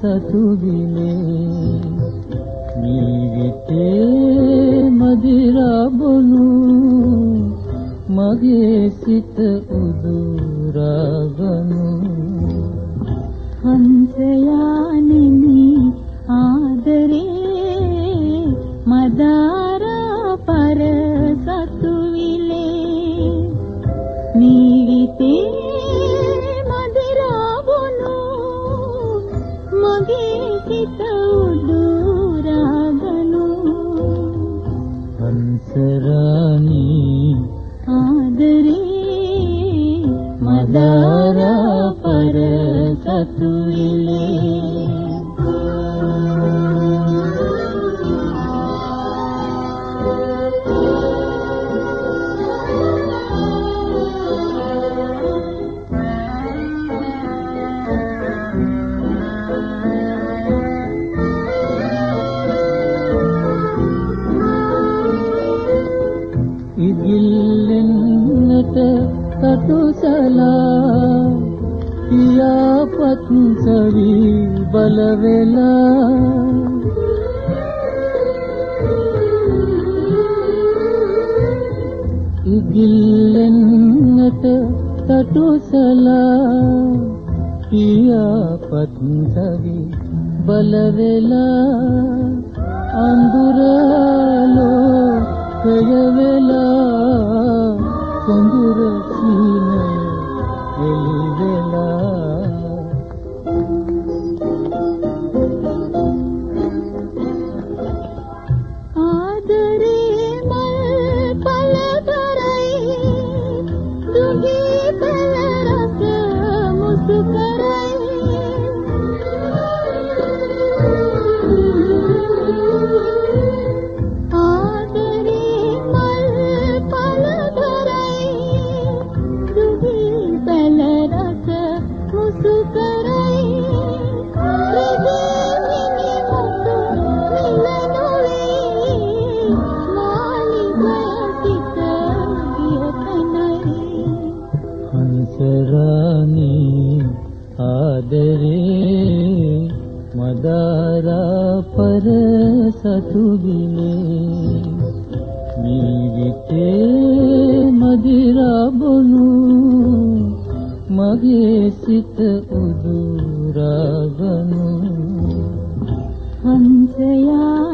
සතු විලේ ජීවිතේ මදිරා බොනු මගේ සිත උදුරාගනු හංසයානිනි ආදරේ මදාරා පර සතු විලේ ජීවිතේ මදිරා බොනු මගේ සිත උදුරාගනු හංසරානි ආදරේ මදාරා පර සතු විලේ ඉගිල්ලෙන්නට කටුසලා පියාපත් සවි බලවෙලා ඉගිල්ලෙන්නට කටුසලා පියාපත් සවි බලවෙලා අඳුරලෝ කයවෙලා සොඳුර සීනය එළිවෙලා ආදරේ මල් පලදරයි දුගී පෙළ රස මුසු කරයි හංසරානි ආදරේ මදාරා පර සතු විලේ ජීවිතේ මදිරා බොනු මගේ සිත උදුරාගනු හංසයා